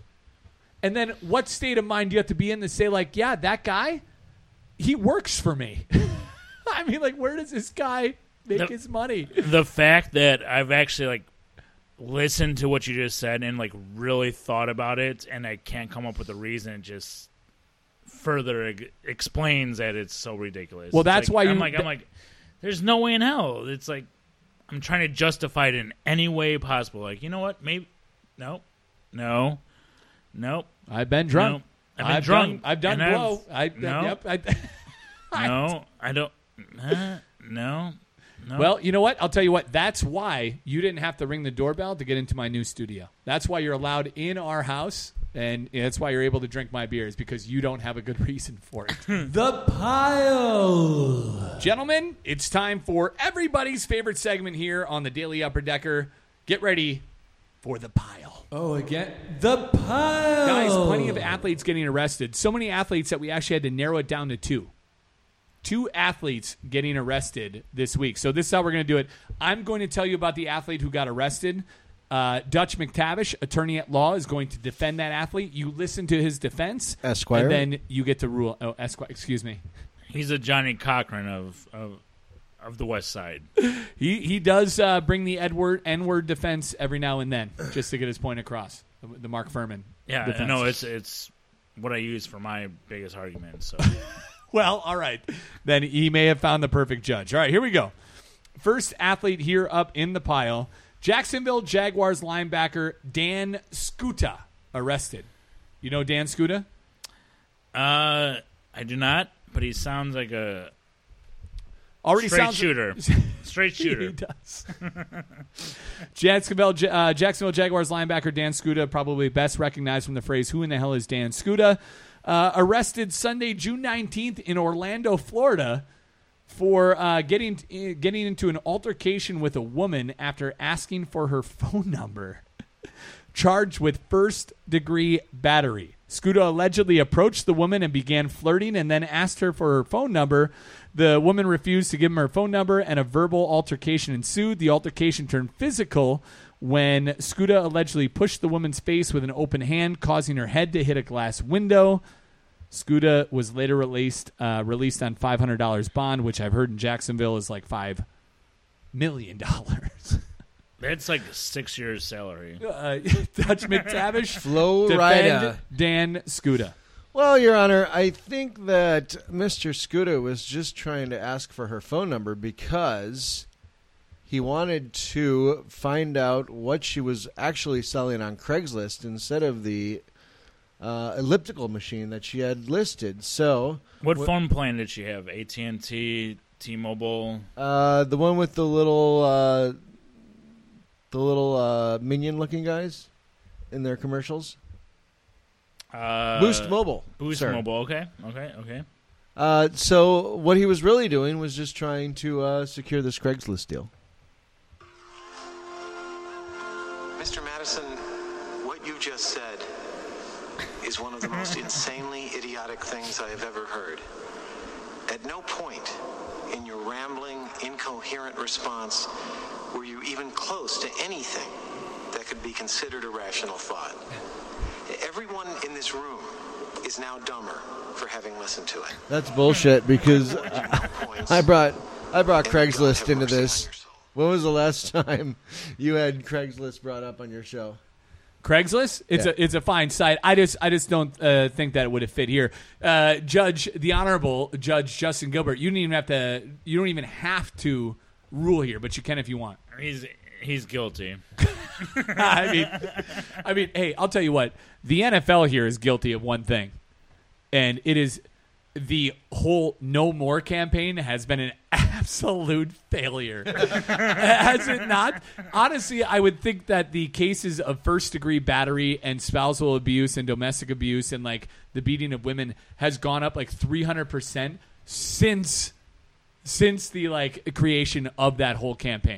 And then what state of mind do you have to be in to say, like, yeah, that guy, he works for me? I mean, like, where does this guy make The- his money? The fact that I've actually like listened to what you just said and like really thought about it, and I can't come up with a reason, just further ex- explains that it's so ridiculous. Well, It's that's like- why I'm you- like I'm like, there's no way in hell. It's like I'm trying to justify it in any way possible. Like, you know what? Maybe no, no, nope. I've been drunk. No. I've been I've drunk. Done, I've done and blow. I, no. Yep. I, No, I don't. Uh, no, no. Well, you know what? I'll tell you what. That's why you didn't have to ring the doorbell to get into my new studio. That's why you're allowed in our house, and that's why you're able to drink my beers, because you don't have a good reason for it. The Pile. Gentlemen, it's time for everybody's favorite segment here on the Daily Upper Decker. Get ready for the pile. Oh, again. The Pile. Guys, plenty of athletes getting arrested. So many athletes that we actually had to narrow it down to two. Two athletes getting arrested this week. So this is how we're going to do it. I'm going to tell you about the athlete who got arrested. Uh, Dutch McTavish, attorney at law, is going to defend that athlete. You listen to his defense. Esquire? And then you get to rule. Oh, Esquire, excuse me. He's a Johnny Cochran of of of the West Side. He he does uh, bring the Edward N-word defense every now and then, just to get his point across. The, the Mark Furman. Yeah, defense. no, it's it's what I use for my biggest argument. So, well, all right, then he may have found the perfect judge. All right, here we go. First athlete here up in the pile: Jacksonville Jaguars linebacker Dan Skuta arrested. You know Dan Skuta? uh, I do not, but he sounds like a Already straight sounds shooter. Straight He shooter. does. Jacksonville, uh, Jacksonville Jaguars linebacker Dan Skuta, probably best recognized from the phrase "Who in the hell is Dan Skuta?" Uh, arrested Sunday, June nineteenth, in Orlando, Florida, for uh, getting uh, getting into an altercation with a woman after asking for her phone number. Charged with first-degree battery. Skuta allegedly approached the woman and began flirting, and then asked her for her phone number. The woman refused to give him her phone number, and a verbal altercation ensued. The altercation turned physical when Skuta allegedly pushed the woman's face with an open hand, causing her head to hit a glass window. Skuta was later released uh, released on five hundred dollars bond, which I've heard in Jacksonville is like five million dollars. That's like six years' salary. Uh, Dutch McTavish, Flo defend Rida. Dan Skuta. Well, Your Honor, I think that Mister Skuta was just trying to ask for her phone number because he wanted to find out what she was actually selling on Craigslist instead of the uh, elliptical machine that she had listed. So, What What- phone plan did she have? A T and T, T-Mobile? uh, the one with the little, uh, the little uh, minion-looking guys in their commercials. Uh, Boost Mobile. Boost sir. Mobile. Okay, okay, okay. Uh, so what he was really doing was just trying to uh, secure this Craigslist deal. Mister Madison, what you just said is one of the most insanely idiotic things I have ever heard. At no point in your rambling, incoherent response were you even close to anything that could be considered a rational thought. Everyone in this room is now dumber for having listened to it. That's bullshit because Points, I brought I brought and may God Craigslist have into mercy on this. your soul. When was the last time you had Craigslist brought up on your show? Craigslist, it's Yeah. a it's a fine site. I just I just don't uh, think that it would have fit here. Uh, Judge, the Honorable Judge Justin Gilbert, you don't even have to you don't even have to rule here, but you can if you want. He's he's guilty. I mean, I mean, hey, I'll tell you what. The N F L here is guilty of one thing, and it is the whole No More campaign has been an absolute failure. Has it not? Honestly, I would think that the cases of first-degree battery and spousal abuse and domestic abuse and, like, the beating of women has gone up, like, three hundred percent since since the, like, creation of that whole campaign.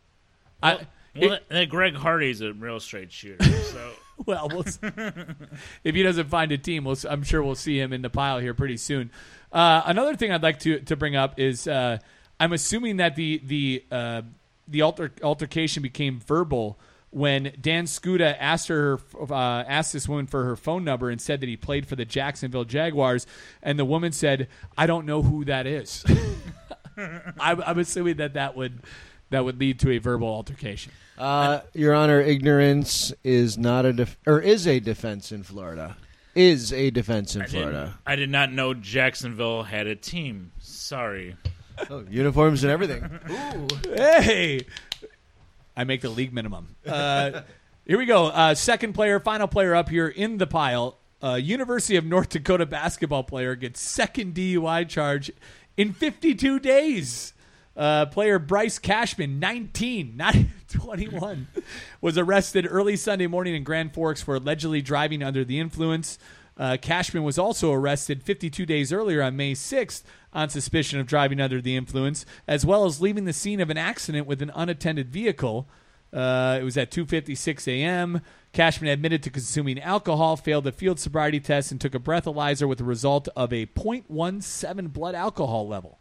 I, Well, it- that Greg Hardy's a real straight shooter. So Well, we'll s- if he doesn't find a team, we'll, s- I'm sure we'll see him in the pile here pretty soon. Uh, another thing I'd like to to bring up is uh, I'm assuming that the the uh, the alter, altercation became verbal when Dan Skuta asked her uh, asked this woman for her phone number and said that he played for the Jacksonville Jaguars, and the woman said, "I don't know who that is." I'm, I'm assuming that that would that would lead to a verbal altercation. Uh, Your Honor, ignorance is not a def- or is a defense in Florida. Is a defense in I, didn't- Florida. I did not know Jacksonville had a team. Sorry. Oh, uniforms and everything. Hey, I make the league minimum. Uh, here we go. Uh, second player, final player up here in the pile. Uh, University of North Dakota basketball player gets second D U I charge in fifty-two days. Uh, player Bryce Cashman, nineteen, not twenty-one, was arrested early Sunday morning in Grand Forks for allegedly driving under the influence. Uh, Cashman was also arrested fifty-two days earlier on May sixth on suspicion of driving under the influence, as well as leaving the scene of an accident with an unattended vehicle. Uh, it was at two fifty-six a.m. Cashman admitted to consuming alcohol, failed a field sobriety test, and took a breathalyzer with the result of a point one seven blood alcohol level.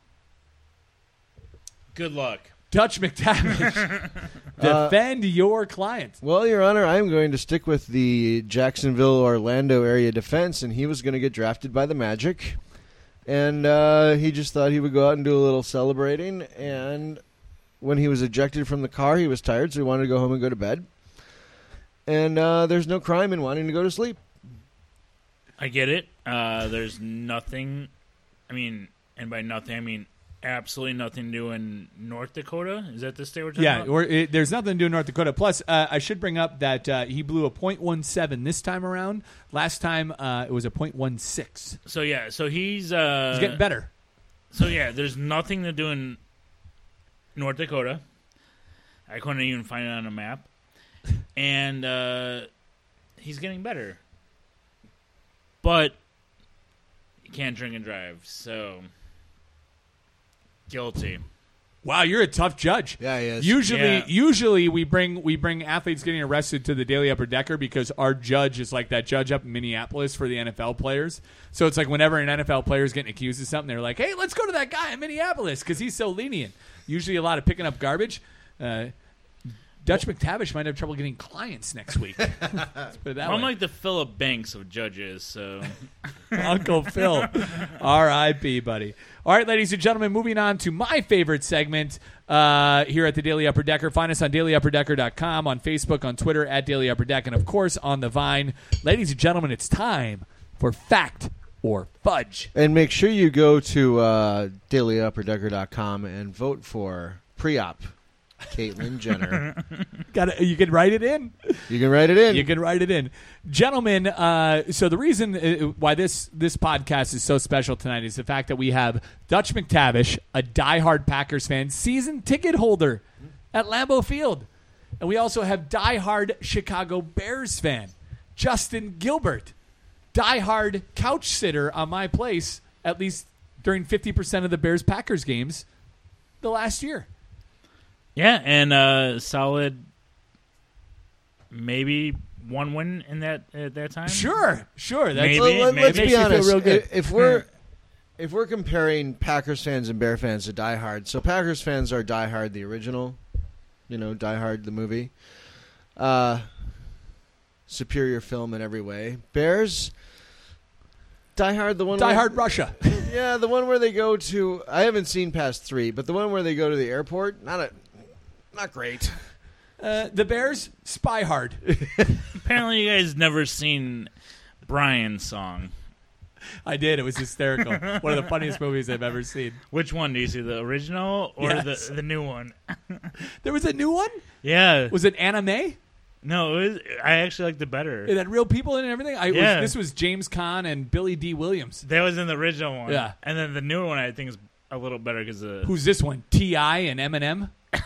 Good luck. Dutch McTavish, defend your client. Well, Your Honor, I'm going to stick with the Jacksonville, Orlando area defense, and he was going to get drafted by the Magic. And uh, he just thought he would go out and do a little celebrating. And when he was ejected from the car, he was tired, so he wanted to go home and go to bed. And uh, there's no crime in wanting to go to sleep. I get it. Uh, there's nothing. I mean, and by nothing, I mean absolutely nothing to do in North Dakota. Is that the state we're talking Yeah, about? or it, there's nothing to do in North Dakota. Plus, uh, I should bring up that uh, he blew a point one seven this time around. Last time, uh, it was a point one six. So, yeah, so he's... Uh, He's getting better. So, yeah, there's nothing to do in North Dakota. I couldn't even find it on a map. And uh, he's getting better. But you can't drink and drive, so guilty. Wow, you're a tough judge. Yeah, he is. Usually, Yeah. usually we bring we bring athletes getting arrested to the Daily Upper Decker because our judge is like that judge up in Minneapolis for the N F L players. So it's like whenever an N F L player is getting accused of something, they're like, "Hey, let's go to that guy in Minneapolis because he's so lenient." Usually, a lot of picking up garbage. Uh, Dutch McTavish might have trouble getting clients next week. Let's put it that I'm way. like the Philip Banks of judges, so Uncle Phil. R I P, buddy. All right, ladies and gentlemen, moving on to my favorite segment uh, here at the Daily Upper Decker. Find us on daily upper decker dot com, on Facebook, on Twitter, at Daily Upper Deck, and, of course, on the Vine. Ladies and gentlemen, it's time for Fact or Fudge. And make sure you go to uh, daily upper decker dot com and vote for pre-op Caitlyn Jenner. Got You can write it in. You can write it in. You can write it in. Gentlemen, uh, so the reason uh, why this, this podcast is so special tonight is the fact that we have Dutch McTavish, a diehard Packers fan, season ticket holder at Lambeau Field. And we also have diehard Chicago Bears fan, Justin Gilbert, diehard couch sitter on my place, at least during fifty percent of the Bears-Packers games the last year. yeah, and uh, solid, maybe one win in that at that time. Sure, sure. That's, Maybe. Well, let, us maybe. be Makes you feel honest. real good. If we're if we're comparing Packers fans and Bear fans to Die Hard, so Packers fans are Die Hard the original, you know, Die Hard the movie, uh, superior film in every way. Bears, Die Hard the one. Die where- Hard Russia. Yeah, the one where they go to. I haven't seen past three, but the one where they go to the airport, not a, not great. Uh, the Bears, Spy Hard. Apparently, you guys never seen Brian's song. I did. It was hysterical. One of the funniest movies I've ever seen. Which one do you see, the original or Yes. the the new one? There was a new one? Yeah, Was it anime? no, it was, I actually liked it better. It had real people in it and everything? I, it Yeah. was, this was James Caan and Billy D. Williams. That was in the original one. Yeah. And then the new one I think is a little better because uh, Who's this one? T I and Eminem?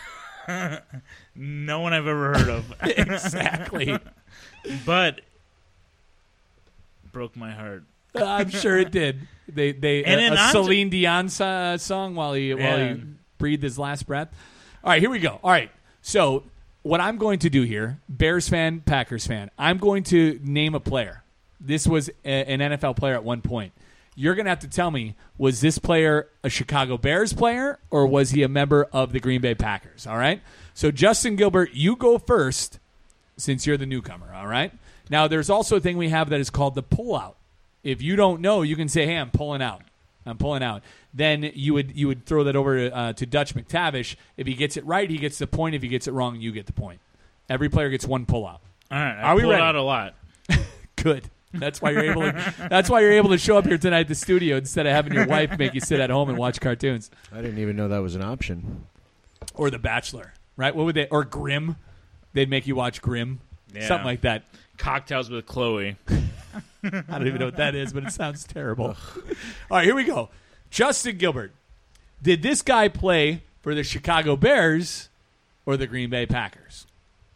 no one I've ever heard of. Exactly. But broke my heart. Uh, I'm sure it did. They they And uh, in a honest- Celine Dion uh, song while he while Yeah. he breathed his last breath. All right, here we go. All right, so what I'm going to do here, Bears fan, Packers fan, I'm going to name a player. This was a, an N F L player at one point. You're going to have to tell me, was this player a Chicago Bears player or was he a member of the Green Bay Packers? All right. So Justin Gilbert, you go first since you're the newcomer. All right. Now there's also a thing we have that is called the pullout. If you don't know, you can say, "Hey, I'm pulling out. I'm pulling out." Then you would you would throw that over to, uh, to Dutch McTavish. If he gets it right, he gets the point. If he gets it wrong, you get the point. Every player gets one pullout. All right, I Are we pulled ready? out a lot. Good. That's why you're able to. That's why you're able to show up here tonight at the studio instead of having your wife make you sit at home and watch cartoons I didn't even know that was an option. or The Bachelor, right? What would they? Or Grimm? They'd make you watch Grimm, Yeah. something like that. Cocktails with Chloe. I don't even know what that is, but it sounds terrible. All right, here we go. Justin Gilbert. Did this guy play for the Chicago Bears or the Green Bay Packers?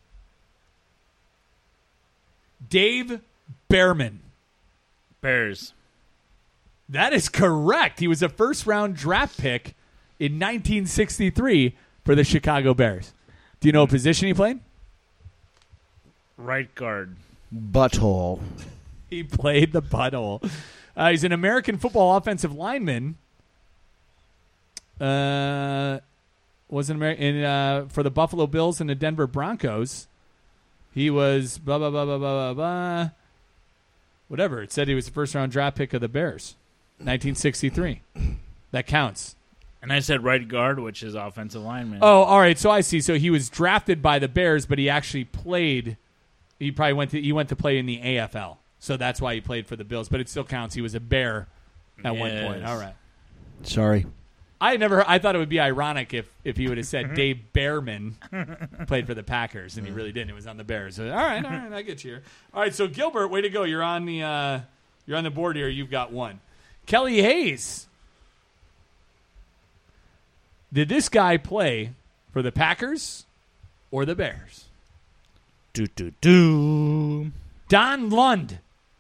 Dave Behrman. Bears. That is correct. He was a first-round draft pick in nineteen sixty-three for the Chicago Bears. Do you know what position he played? Right guard. Butthole. He played the butthole. Uh, he's an American football offensive lineman. Uh, was an American uh, for the Buffalo Bills and the Denver Broncos. He was blah blah blah blah blah blah blah. Whatever. It said he was the first round draft pick of the Bears. nineteen sixty-three. That counts. And I said right guard, which is offensive lineman. Oh, all right. So I see. So he was drafted by the Bears, but he actually played. He probably went to he went to play in the A F L. So that's why he played for the Bills. But it still counts. He was a Bear at one Yes. point. All right. Sorry. I never. I thought it would be ironic if if he would have said Dave Behrman played for the Packers, and he really didn't. It was on the Bears. So, all right, all right, I get you here. All right, so Gilbert, way to go. You're on the uh, you're on the board here. You've got one. Kelly Hayes. Did this guy play for the Packers or the Bears? Do do do. Don Lund.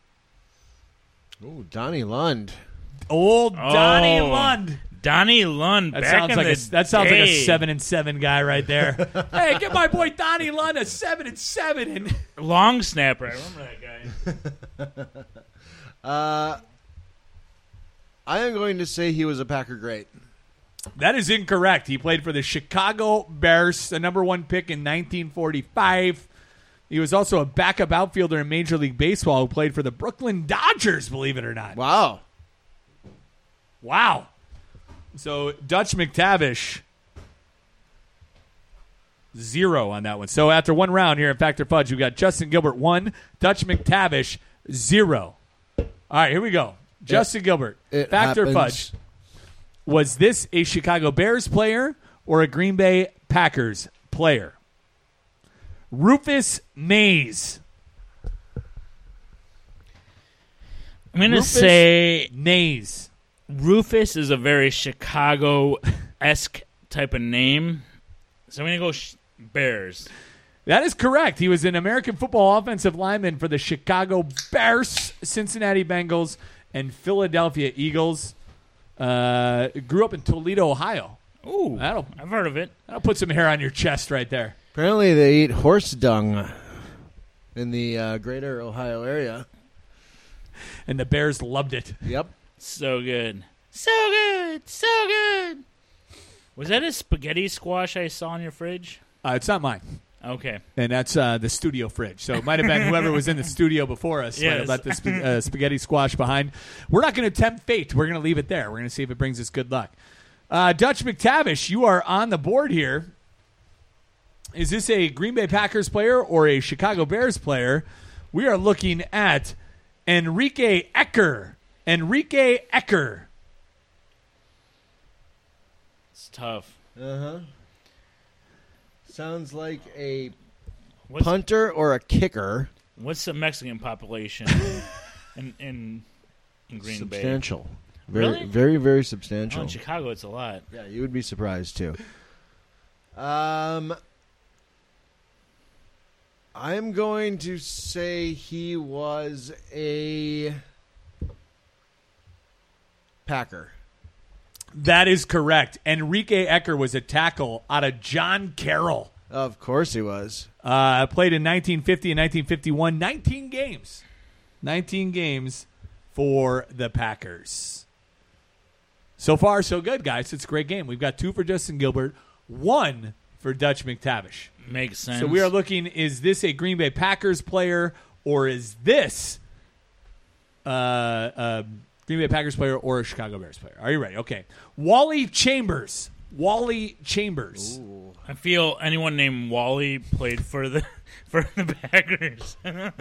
Ooh, Donnie Lund. Old Donnie Oh. Lund. Donnie Lund. That back sounds in like the a that sounds like a day. seven and seven guy right there. Hey, get my boy Donnie Lund a seven and seven and long snapper. I remember that guy. Uh, I am going to say he was a Packer great. That is incorrect. He played for the Chicago Bears, the number one pick in nineteen forty-five. He was also a backup outfielder in Major League Baseball who played for the Brooklyn Dodgers, believe it or not. Wow. Wow. So Dutch McTavish, zero on that one. So after one round here at Factor Fudge, we've got Justin Gilbert, one, Dutch McTavish, zero. All right, here we go. Justin Gilbert, It Factor happens. Fudge. Was this a Chicago Bears player or a Green Bay Packers player? Rufus Mays. I'm going to Rufus say Mays. Rufus is a very Chicago-esque type of name. So I'm going to go sh- Bears. That is correct. He was an American football offensive lineman for the Chicago Bears, Cincinnati Bengals, and Philadelphia Eagles. Uh, grew up in Toledo, Ohio. Ooh, That'll I've heard of it. that'll put some hair on your chest right there. Apparently they eat horse dung in the uh, greater Ohio area. And the Bears loved it. Yep. So good. So good. So good. Was that a spaghetti squash I saw in your fridge? Uh, it's not mine. Okay. And that's uh, the studio fridge. So it might have been whoever was in the studio before us might have Yes. left the sp- uh, spaghetti squash behind. We're not going to tempt fate. We're going to leave it there. We're going to see if it brings us good luck. Uh, Dutch McTavish, you are on the board here. Is this a Green Bay Packers player or a Chicago Bears player? We are looking at Enrique Ecker. Enrique Ecker. It's tough. Uh-huh. Sounds like a What's, punter or a kicker. what's the Mexican population in, in, in Green Substantial. Very, Really? very, very Bay? Oh, substantial. in Chicago, it's a lot. Yeah, you would be surprised too. Um, I'm going to say he was a Packer. That is correct. Enrique Ecker was a tackle out of John Carroll. Of course he was. Uh, played in nineteen fifty and nineteen fifty-one. nineteen games. nineteen games for the Packers. So far, so good, guys. It's a great game. We've got two for Justin Gilbert, one for Dutch McTavish. Makes sense. So we are looking, is this a Green Bay Packers player or is this uh, a Green Bay Packers player or a Chicago Bears player? Are you ready? Okay. Wally Chambers. Wally Chambers. I feel anyone named Wally played for the for the Packers.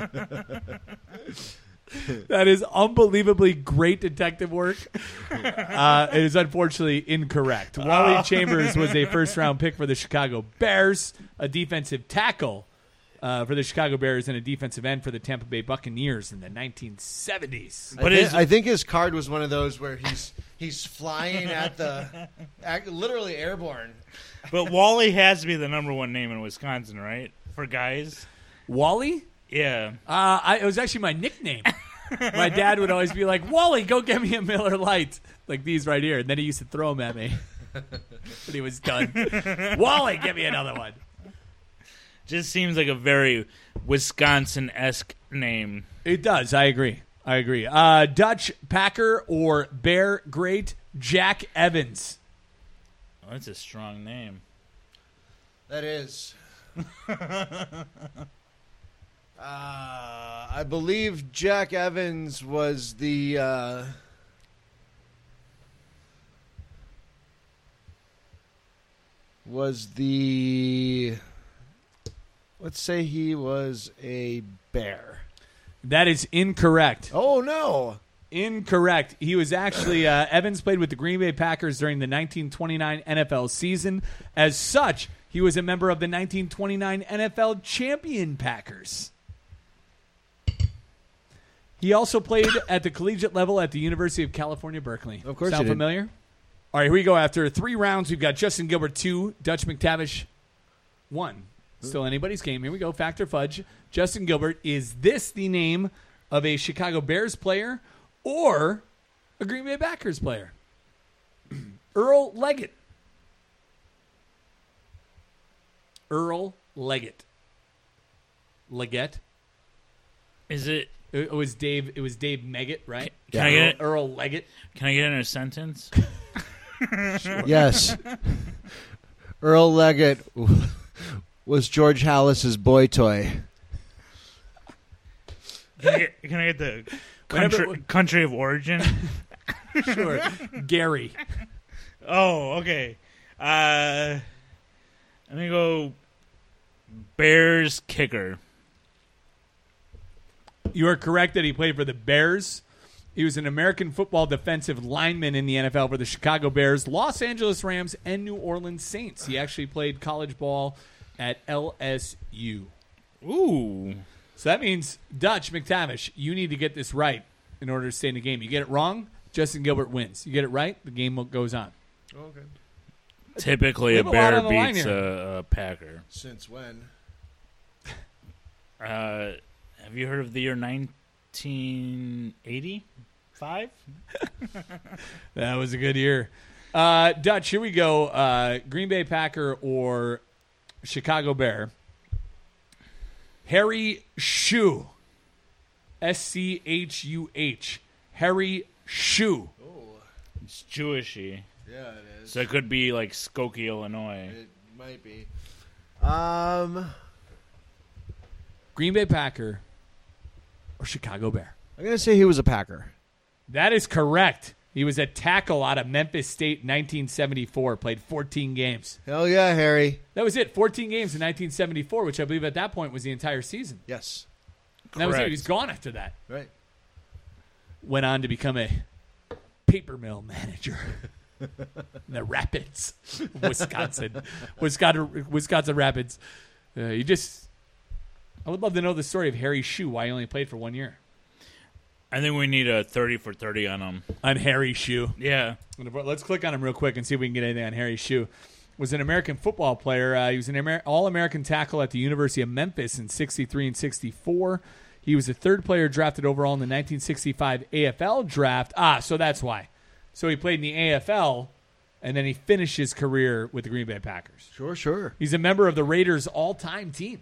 That is unbelievably great detective work. Uh, it is unfortunately incorrect. Wally Chambers was a first-round pick for the Chicago Bears, a defensive tackle uh, for the Chicago Bears, and a defensive end for the Tampa Bay Buccaneers in the nineteen seventies. But But I, thi- is- I think his card was one of those where he's he's flying at the act, literally airborne. But Wally has to be the number one name in Wisconsin, right? For guys. Wally? Yeah. Uh, I, it was actually my nickname. My dad would always be like, Wally, go get me a Miller Lite. Like these right here. And then he used to throw them at me. But he was done. Wally, give me another one. Just seems like a very Wisconsin-esque name. It does. I agree. I agree. Uh, Dutch Packer or Bear great Jack Evans. Oh, that's a strong name. That is. Uh, I believe Jack Evans was the uh, was the. Let's say he was a Bear. That is incorrect. Oh, no. Incorrect. He was actually, uh, Evans played with the Green Bay Packers during the nineteen twenty-nine N F L season. As such, he was a member of the nineteen twenty-nine N F L champion Packers. He also played at the collegiate level at the University of California, Berkeley. Of course Sound he did. familiar? All right, here we go. After three rounds, we've got Justin Gilbert two, Dutch McTavish one. Still anybody's game. Here we go. Factor Fudge. Justin Gilbert, is this the name of a Chicago Bears player or a Green Bay Packers player? Earl Leggett. Earl Leggett. Leggett. Is it? It was Dave. It was Dave Meggett, right? Can I get it? Earl Leggett. Can I get it in a sentence? Yes. Earl Leggett was George Hallis's boy toy. Can I get, can I get the country, Whenever- country of origin? Sure. Gary. Oh, okay. Uh, let me go Bears kicker. You are correct that he played for the Bears. He was an American football defensive lineman in the N F L for the Chicago Bears, Los Angeles Rams, and New Orleans Saints. He actually played college ball at L S U. Ooh. So that means, Dutch McTavish, you need to get this right in order to stay in the game. You get it wrong, Justin Gilbert wins. You get it right, the game goes on. Okay. Typically, We a have a lot bear on the line beats here. a, a Packer. Since when? Uh, have you heard of the year nineteen eighty-five? That was a good year. Uh, Dutch, here we go. Uh, Green Bay Packer or Chicago Bear. Harry Shue. S C H U H. Harry Shue. It's Jewishy. Yeah, it is. So it could be like Skokie, Illinois. It might be. Um, Green Bay Packer or Chicago Bear. I'm going to say he was a Packer. That is correct. He was a tackle out of Memphis State in nineteen seventy-four. Played fourteen games. Hell yeah, Harry. That was it. fourteen games in nineteen seventy-four, which I believe at that point was the entire season. Yes. And that was it. Correct. He was gone after that. Right. Went on to become a paper mill manager in the Rapids, Wisconsin. Wisconsin, Wisconsin Rapids. Uh, you just, I would love to know the story of Harry Shue, why he only played for one year. I think we need a thirty for thirty on him. On Harry Shue. Yeah. Let's click on him real quick and see if we can get anything on Harry Shue. Was an American football player. Uh, he was an Amer- All-American tackle at the University of Memphis in sixty-three and sixty-four. He was the third player drafted overall in the nineteen sixty-five A F L draft. Ah, so that's why. So he played in the A F L, and then he finished his career with the Green Bay Packers. Sure, sure. He's a member of the Raiders' all-time team.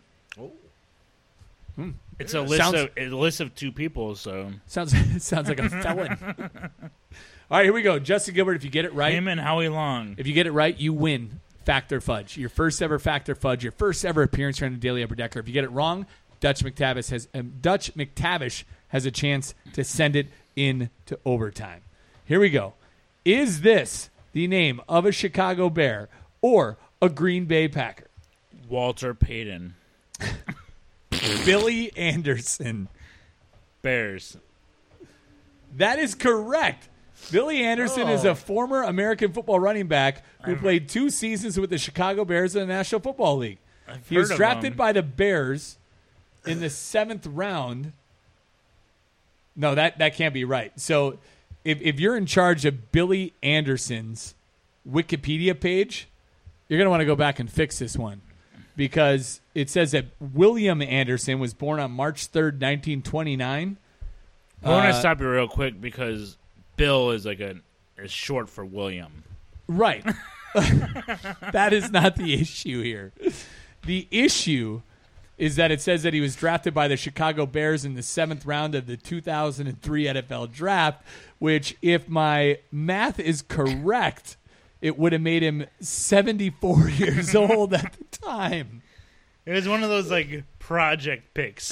It's a list Sounds- of a list of two people, so Sounds sounds like a felon. All right, here we go. Justin Gilbert, if you get it right, him and Howie Long. if you get it right, you win Factor Fudge. Your first ever Factor Fudge, your first ever appearance here on the Daily Upper Decker. If you get it wrong, Dutch McTavish has um, Dutch McTavish has a chance to send it in to overtime. Here we go. Is this the name of a Chicago Bear or a Green Bay Packer? Walter Payton. Billy Anderson. Bears. That is correct. Billy Anderson is a former American football running back who played two seasons with the Chicago Bears in the National Football League. I've He heard was of drafted him. by the Bears in the seventh round. No, that, that can't be right. So if, if you're in charge of Billy Anderson's Wikipedia page, you're going to want to go back and fix this one. Because it says that William Anderson was born on March third, nineteen twenty-nine. I want Uh, to stop you real quick because Bill is like a is short for William. Right. That is not the issue here. The issue is that it says that he was drafted by the Chicago Bears in the seventh round of the two thousand three N F L draft, which, if my math is correct, it would have made him seventy-four years old at the time. It was one of those like project picks.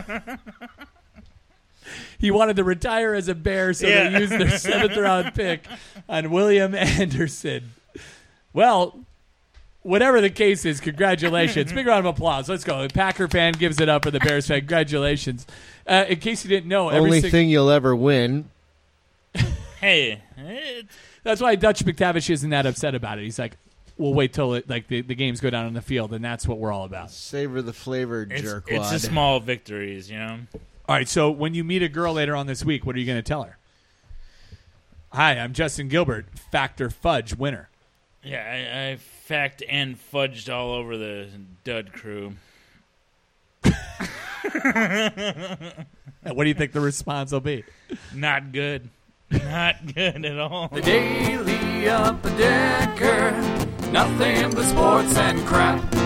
He wanted to retire as a Bear, so Yeah. they used their seventh round pick on William Anderson. Well, whatever the case is, congratulations. Big round of applause. Let's go. The Packer fan gives it up for the Bears fan. Congratulations. Uh, in case you didn't know, every Only sing- thing you'll ever win. Hey, it, that's why Dutch McTavish isn't that upset about it. He's like, we'll wait till it, like the, the games go down on the field, and that's what we're all about. Savor the flavor, it's, jerkwad. it's the small victories, you know? All right, so when you meet a girl later on this week, what are you going to tell her? Hi, I'm Justin Gilbert, Factor Fudge winner. Yeah, I, I fact and fudged all over the dud crew. And what do you think the response will be? Not good. Not good at all. The Daily Upper Decker, nothing but sports and crap.